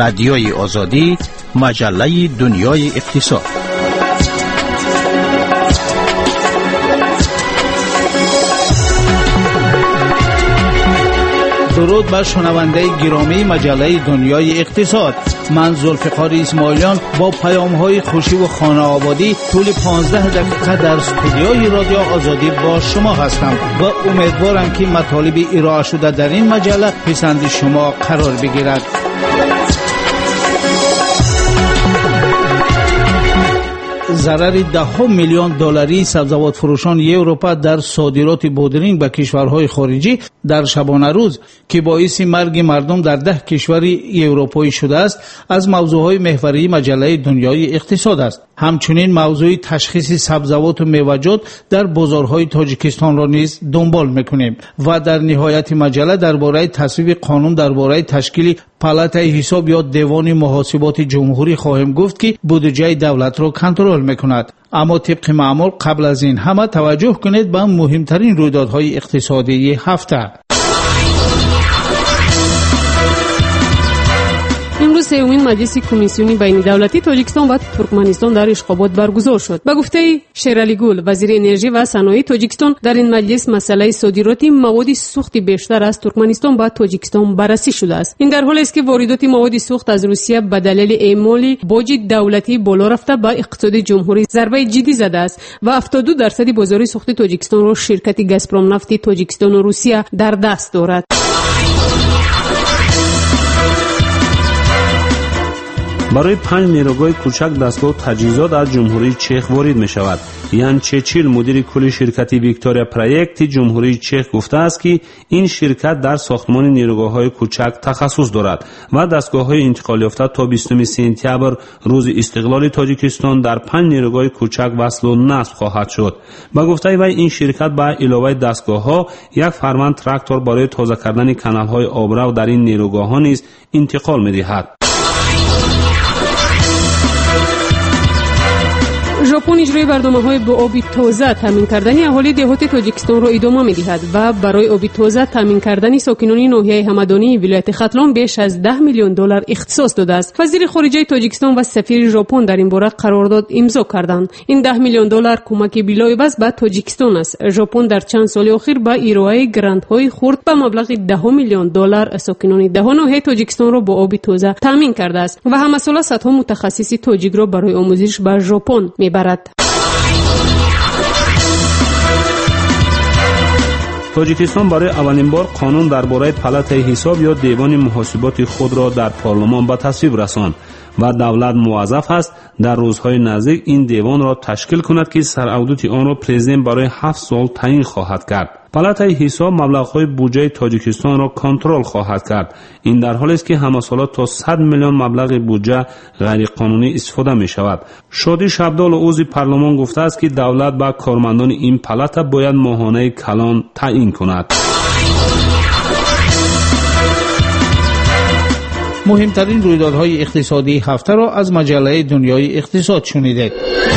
رادیوی آزادی، مجله دنیای اقتصاد. درود بر شنونده گرامی مجله دنیای اقتصاد. من ذوالفقار اسماعیلیان با پیام‌های خوشی و خانه آبادی طول 15 دقیقه در استودیوی رادیو آزادی با شما هستم و امیدوارم که مطالب ارائه شده در این مجله پسند شما قرار بگیرد. ضرر 10 میلیون دلاری سبزوات فروشان اروپا در صادرات بودرینگ به کشورهای خارجی در شبانه روز که باعث مرگ مردم در 10 کشور اروپایی شده است از موضوعهای محوری مجله دنیای اقتصاد است. همچنین موضوع تشخیص سبزوات و میوه‌جات در بازارهای تاجیکستان را نیز دنبال میکنیم و در نهایت مجله درباره تصویب قانون درباره تشکیل پالاتای حساب یا دیوان محاسبات جمهوری خواهیم گفت که بودجه دولت را کنترل میکند. اما طبق معمول قبل از این همه توجه کنید به مهمترین رویدادهای اقتصادی هفته. امروز سومین مجلس کمیسیونی بین دولتی تاجیکستان و ترکمنستان در اشخابات برگزار شد. به گفته شیرالی گل وزیر انرژی و صنایع تاجیکستان، در این مجلس مسئله صادرات مواد سوخت بیشتر از ترکمنستان به تاجیکستان بررسی شده است. این در حالی است که واردات مواد سوخت از روسیه به دلیل اعمال باج دولتی بالا رفته به اقتصاد جمهوری ضربه جدی زده است و 72% بازار سوخت تاجیکستان را شرکت گازپروم نفت تاجیکستان و روسیه در دست دارد. برای 5 نیروگاه کوچک دستگاه تجهیزات از جمهوری چک وارد می شود. یان چچیل مدیر کلی شرکت ویکتوریا پروژکت جمهوری چک گفته است که این شرکت در ساختمان نیروگاه های کوچک تخصص دارد و دستگاه های انتقال یافته تا 20 سپتامبر روز استقلال تاجیکستان در 5 نیروگاه کوچک وصل و نصب خواهد شد. با گفته وی این شرکت با علاوه دستگاه ها یک فرمان تراکتور برای تازه کردن کانال های آبرو در این نیروگاه ها نیز انتقال می دهد. ژاپن اجرای برنامه‌های با آب تازه تامین کردن اهالی دهات تاجیکستان را ادامه می‌دهد و برای آب تازه تامین کردن ساکنان ناحیه همدانی ولایت ختلان بیش از 10 میلیون دلار اختصاص داده است. وزیر خارجه تاجیکستان و سفیر ژاپن در این باره قرارداد امضا کردند. این 10 میلیون دلار کمک بلایبس به تاجیکستان است. ژاپن در چند سال اخیر با ارائه گرانت‌های خرد به مبلغ 10 میلیون دلار ساکنان ده ناحیه تاجیکستان را با آب تازه تامین کرده است و همه سال صدها متخصص تاجیک را برای آموزش به ژاپن می‌برد. تاجیکستان برای اولین بار قانون درباره پالاتای حساب یا دیوان محاسبات خود را در پارلمان به تصویب رساند و دولت موظف است در روزهای نزدیک این دیوان را تشکیل کند که سرعودت آن را پرزیدنت برای 7 سال تعیین خواهد کرد. پالاتای حساب مبلغ‌های بودجه تاجیکستان را کنترل خواهد کرد. این در حالی است که همه ساله تا 100 میلیون مبلغ بودجه غیر قانونی استفاده می شود. شادی شبدال عضو پارلمان گفته است که دولت با کارمندان این پالاتا باید ماهانه کلان تعیین کند. مهمترین رویدادهای اقتصادی هفته را از مجله دنیای اقتصاد شنیدید.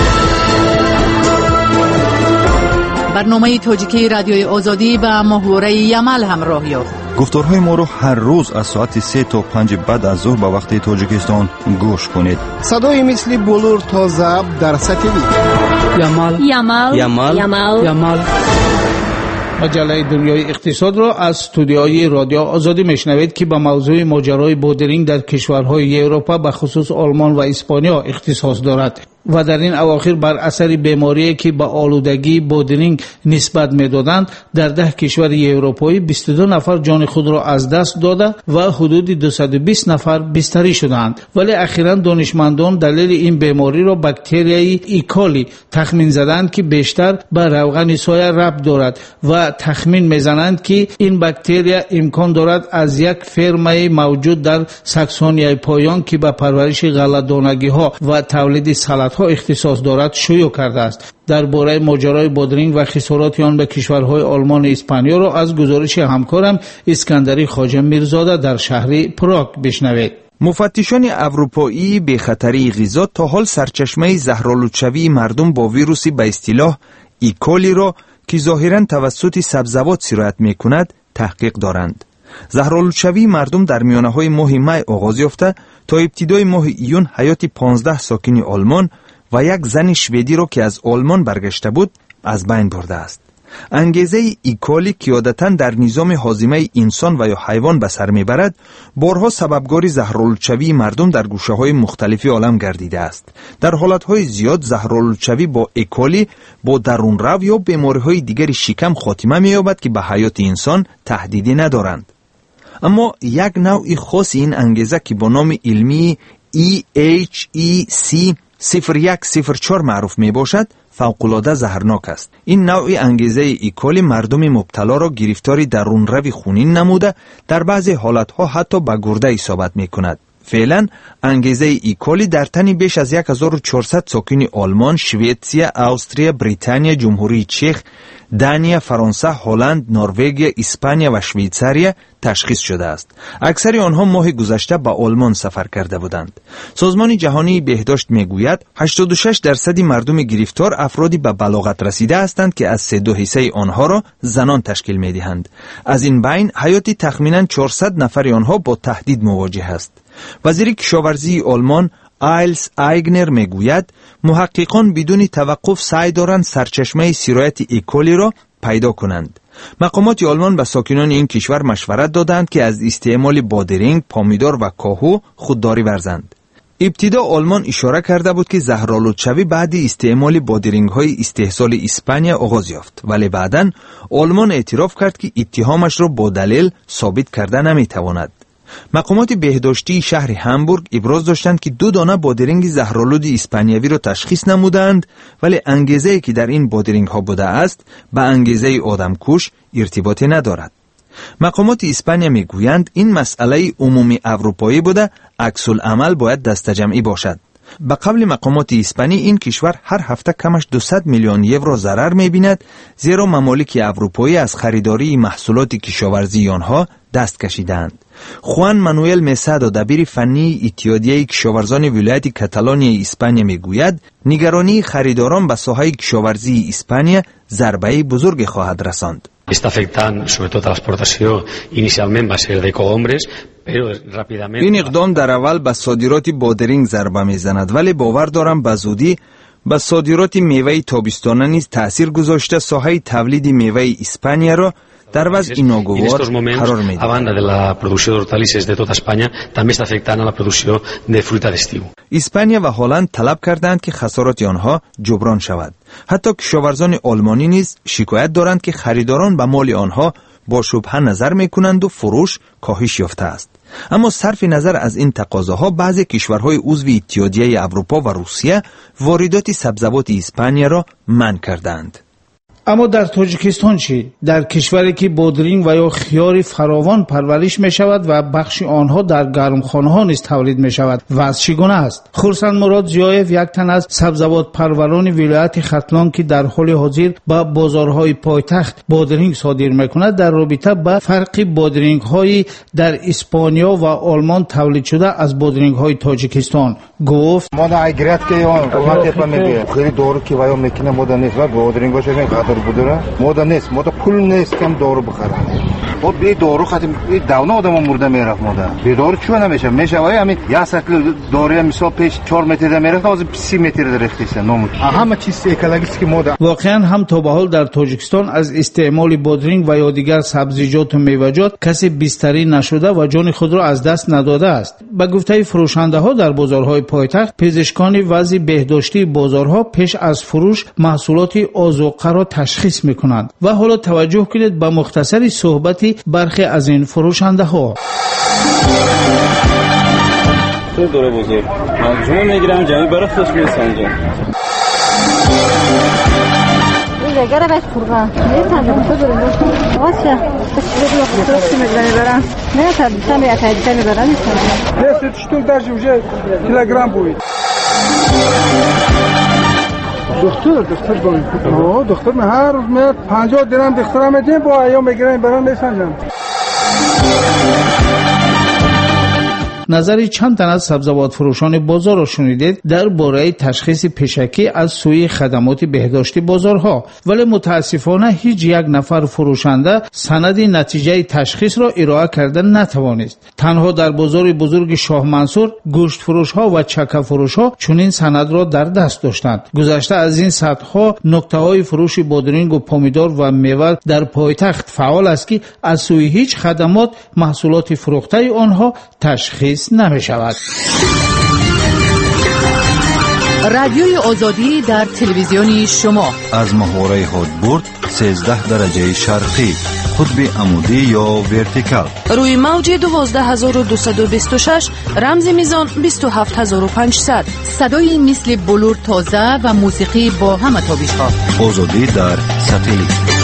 برنامه تاجیکی رادیوی آزادی به محوره یمل همراه یافت. گفتارهای ما را هر روز از ساعت 3 تا 5 بعد از ظهر به وقت تاجیکستان گوش کنید. صدای مثل بلور تا ضبط در سطحی یمل یمل یمل یمل یمل. مجله دنیای اقتصاد را از استودیوی رادیو آزادی میشنوید که به موضوع ماجرای بودرینگ در کشورهای اروپا به خصوص آلمان و اسپانیا اختصاص دارد و در این اواخر بر اثر بیماری که به آلودگی بودرینگ نسبت میدادند در 10 کشور اروپایی 22 نفر جان خود را از دست داده و حدود 220 نفر بستری شدند. ولی اخیراً دانشمندان دلیل این بیماری را باکتریای ایکولی تخمین زدند که بیشتر به روغن سویا ربط دارد و تخمین میزنند که این باکتریا امکان دارد از یک فرمه موجود در ساکسونیای پایان که به پرورش غله‌دانگی ها و تولید سالاد ها اختصاص دارد شیوع کرده است. درباره ماجرای بودرینگ و خسارات آن به کشورهای آلمان و اسپانیا را از گزارش همکارم اسکندری خواجه میرزاده در شهر پراگ بشنوید. مفتشان اروپایی به خطری غذا تا حال سرچشمه زهرآلودشوی مردم با ویروسی به اصطلاح ایکولی را که ظاهراً توسط سبزوات سرایت می‌کند تحقیق دارند. زهرآلودشوی مردم در میانه‌های ماه می آغاز یافته تا ابتدای ماه ایون حیات 15 ساکن آلمان و یک زن شوئدی را که از آلمان برگشته بود از بین برده است. انگیزه ایکولی که عادتاً در نظام هاضمه انسان و یا حیوان به سر میبرد، بارها سببگار زهرآلودشوی مردم در گوشه‌های مختلف عالم گردیده است. در حالتهای زیاد زهرآلودشوی با ایکولی با درونرو یا بیماری‌های دیگر شکم خاتمه می‌یابد که به حیات انسان تهدیدی ندارند. اما یک نوع خاص این انگیزه که با نام علمی EHEC 0104 معروف می باشد فوق‌العاده زهرناک است. این نوع انگیزه ایکولی مردم مبتلا را گرفتاری درونروی خونین نموده، در بعضی حالتها حتی به گرده اصابت می کند. فعلا انگیزه ایکولی در تن بیش از 1400 ساکن آلمان، شوئدیا، استریا، بریتانیا، جمهوری چک، دانیا، فرانسه، هلند، نروژ، اسپانیا و شویتزاریا تشخیص شده است. اکثر آنها ماه گذشته به آلمان سفر کرده بودند. سازمان جهانی بهداشت میگوید 86% مردم گرفتار افرادی به بلاغت رسیده هستند که از 3/2 آنها را زنان تشکیل میدهند. از این بین حیاتی تخمیناً 400 نفر آنها با تهدید مواجه است. وزیر کشاورزی آلمان آیلز آیگنر میگوید محققان بدون توقف سعی دارند سرچشمه سرایت ایکولی را پیدا کنند. مقامات آلمان به ساکنان این کشور مشورت دادند که از استعمال بادرینگ، پامیدار و کاهو خودداری ورزند. ابتدا آلمان اشاره کرده بود که زهرآلودشوی بعد استعمال بادرینگ های استحصال اسپانیا آغاز یافت، ولی بعداً آلمان اعتراف کرد که اتهامش را با دلیل ثابت کرده نمیتواند. مقامات بهداشتی شهر هامبورگ ابراز داشتند که 2 دانه بادرینگ زهرآلود اسپانیایی را تشخیص نمودند، ولی انگیزه‌ای که در این بادرینگ ها بوده است به انگیزه آدمکش ارتباطی ندارد. مقامات اسپانیا میگویند این مسئله عمومی اروپایی بوده، عکس العمل باید دسته‌جمعی باشد. به قبل مقامات اسپانی این کشور هر هفته کمش 200 میلیون یورو ضرر می‌بیند، زیرا ممالک اروپایی از خریداری محصولات کشاورزی آنها دست کشیدند. خوان مانوئل مسادو دبیر فنی اتحادیه کشاورزان ولایت کاتالونیا اسپانیا میگوید نگرانی خریداران به ساحه کشاورزی اسپانیا ضربه بزرگ خواهد رساند. Está afectando sobre todo a la exportación inicialmente va a ser de cogombres pero rápidamente این اقدام در اول به صادرات بادرینگ ضربه میزند، ولی باور دارم به زودی به صادرات میوه تابستانه نیز تاثیر گذاشته ساحه تولید میوه اسپانیا را در وضع ناگوار قرار می‌دهد. A banda de la producció d'hortalisses de tota Espanya també està afectant a la producció de fruita d'estiu. اسپانیا و هلند طلب کردند که خسارات آنها جبران شود. حتی کشاورزان آلمانی نیز شکایت دارند که خریداران به مال آنها با شبهه نظر می‌کنند و فروش کاهش یافته است. اما صرف نظر از این تقاضاها بعضی کشورهای عضو اتحادیه اروپا و روسیه واردات سبزیجات اسپانیا را منع کردند. اما در تاجیکستان چی؟ در کشوری که بادرینگ و یا خیار فراوان پرورش می شود و بخش آنها در گرمخانه ها نیز تولید می شود وضع چگونه است؟ خورسند مراد زیایف یک تن از سبزیجات پروران ولایت ختلان که در حال حاضر به بازارهای پایتخت بادرینگ صادر می کند در رابطه با فرق بادرینگ های در اسپانیا و آلمان تولید شده از بادرینگ های تاجیکستان گفت ما در اگریت که خیلی دور که وایو میکنه مدل نیست و بادرینگاش بودره مودا نیست، مودا پول نیست کم دارو بخرم. خب بی دارو خاطر داونه آدم مرده میرفت مودا. بی دارو چی نمیشه؟ میشه وای همین یا سکل داروی مثلا پیش 4 متر میرفت از 30 متر درختیسه نمود. همه چیز اکولوژیک مودا. واقعا هم تا به حال در تاجیکستان از استعمال بادرینگ و یا دیگر سبزیجات و میوه‌جات کسی بیستری نشده و جان خود را از دست نداده است. به گفته فروشنده ها در بازارهای پایتخت، پزشکان وضع بهداشتی بازارها پیش از فروش محصولات آذوقه را تشخیص میکنند و حالا توجه کنید به مختصری صحبتی برخی از این فروشنده ها. تو دوره بزرگ مجموعه میگیرم جمعی برای خوش میسنجم این جگره بس پرگاه میسنجم تو دوره بزرگ واسه بس میگرم نه تا بیشتر میگرم میبرم میسنجم نه چطور درجه وجه کیلوگرم بوید دکتر باید دکتر من هر روز میاد 50 درم دکترم میدیم با ایام میگیرم برام میسنجم. نظر چند تن از سبزوات فروشان بازار را شنیدید درباره تشخیص پیشکی از سوی خدمات بهداشتی بازارها، ولی متاسفانه هیچ یک نفر فروشنده سند نتیجه تشخیص را ارائه کرده نتوانست. تنها در بازار بزرگ شاه منصور گوشت فروش ها و چکه فروش ها چنین سند را در دست داشتند. گذشته از این سطح نقطه های فروش بادرنگ و پامیدار و میوه در پایتخت فعال است که از سوی هیچ خدمات محصولات فروخته آنها تشخیص نمی شود. رادیوی آزادی در تلویزیون شما از محوره هادبورد 13 درجه شرقی، قطب عمودی یا ورتیکال، روی موج 12226 رمز میزان 27500. صدای مثل بلور تازه و موسیقی با همه تابش‌ها. آزادی در ساتلیت.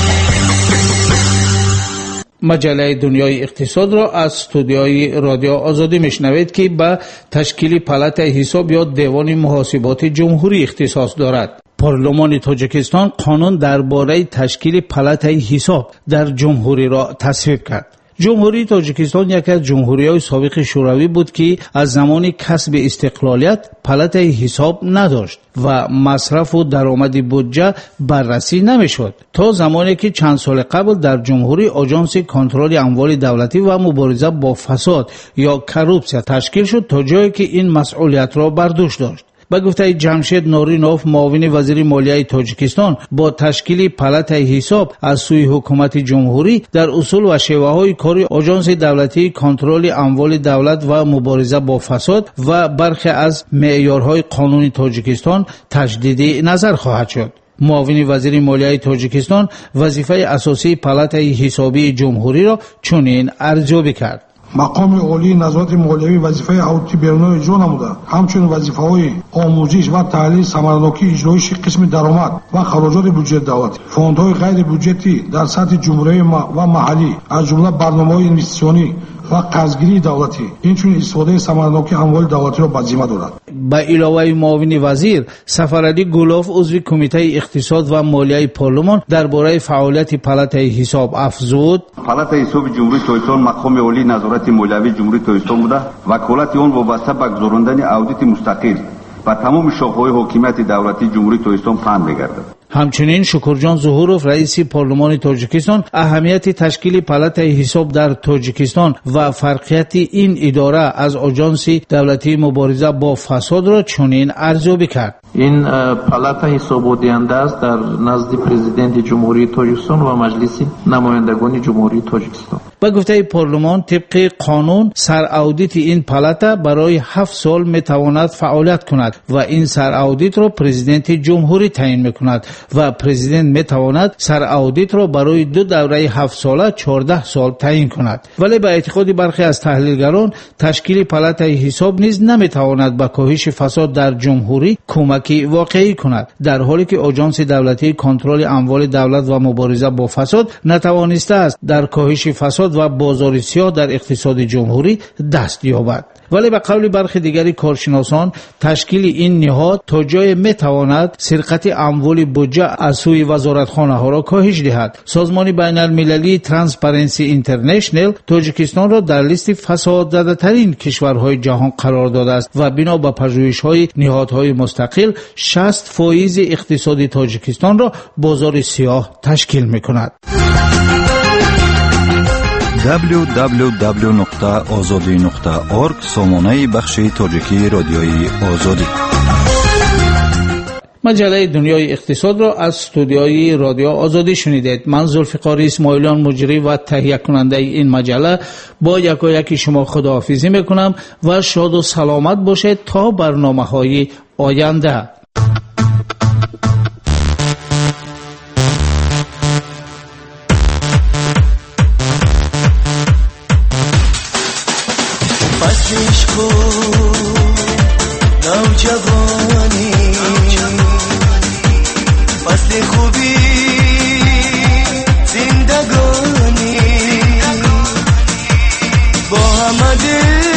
مجله دنیای اقتصاد را از استودیوی رادیو آزادی میشنوید که به تشکیل پالات حساب یا دیوان محاسبات جمهوری اختصاص دارد. پارلمان تاجیکستان قانون درباره تشکیل پالات حساب در جمهوری را تصویب کرد. جمهوری تاجیکستان یکی از جمهوری‌های سابق شوروی بود که از زمان کسب استقلالیت پالات حساب نداشت و مصرف و درآمد بودجه بررسی نمی‌شد تا زمانی که چند سال قبل در جمهوری آژانس کنترل اموال دولتی و مبارزه با فساد یا کروپسیا تشکیل شد تا جایی که این مسئولیت را بر دوش داشت. به گفته جمشید نورینوف، معاون وزیر مالیه تاجیکستان، با تشکیل پالات حساب از سوی حکومت جمهوری در اصول و شیوه‌های کار آژانس دولتی کنترل اموال دولت و مبارزه با فساد و برخی از معیارهای قانونی تاجیکستان تجدید نظر خواهد شد. معاون وزیر مالیه تاجیکستان وظیفه اساسی پالات حسابی جمهوری را چنین ارزیابی کرد: مقام عالی نظارت مالیوی وظیفه آدیت بیرونی اجرا نموده، همچنین وظیفه‌های آموزش و تحلیل ثمرات‌ناکی اجرایش قسم درآمد و خراجات بودجه دولت، فوندهای غیر بودجتی در سطح جمهوری و محلی از جمله برنامه‌های اینوستیسیونی و قرضگیری دولتی، اینچنین استفاده ثمراتناک اموال دولتی را به ذمه دارد. با علاوه معاون وزیر سفرعلی گلوف، عضو کمیته اقتصاد و مالیه پارلمان، درباره فعالیت پالات حساب افزود: پالات حساب جمهوری تاجیکستان مقام عالی نظارت مالیوی جمهوری تاجیکستان بوده، وکالت آن وابسته به گذراندن آدیت مستقل و تمام شاخه‌های حکومت دولتی جمهوری تاجیکستان پهن می‌گردد. همچنین شکرجان ظهورов، رئیس پارلمان تاجیکستان، اهمیت تشکیل پالات حساب در تاجیکستان و فرقیت این اداره از آژانس دولتی مبارزه با فساد را چنین ارزیابی کرد: این پالات حساب دهنده است در نزد پرزیدنت جمهوری تاجیکستان و مجلس نمایندگان جمهوری تاجیکستان. به گفته پارلمان، طبق قانون سرآدیت این پالات برای 7 سال میتواند فعالیت کند و این سرآدیت را پرزیدنت جمهوری تعیین میکند و پرزیدنت میتواند سرآدیت را برای 2 دوره 7 ساله 14 سال تعیین کند. ولی به اعتقاد برخی از تحلیلگران، تشکیل پالات حساب نیز نمیتواند به کاهش فساد در جمهوری کمکی واقعی کند، در حالی که آژانس دولتی کنترل اموال دولت و مبارزه با فساد نتوانسته است در کاهش فساد و بازار سیاه در اقتصاد جمهوری دست یابد. ولی به قول برخی دیگری کارشناسان، تشکیل این نهاد تا جای میتواند سرقت اموال بودجه از سوی وزارتخانه ها را کاهش دهد. سازمان بین المللی ترانسپرنسی اینترنشنل تاجیکستان را در لیست فساد زده ترین کشورهای جهان قرار داده است و بنا به پژوهش‌های نهادهای مستقل 60% اقتصاد تاجیکستان را بازار سیاه تشکیل می‌کند. www.azadi.org سامانه بخش تاجیکی رادیوی آزادی. مجله دنیای اقتصاد را از استودیوی رادیو آزادی شنیدید. من ذوالفقار اسماعیلیان مجری و تهیه کننده این مجله با یکایک شما خداحافظی میکنم و شاد و سلامت باشید تا برنامه‌های آینده. فصل خوبی زندگانی با همه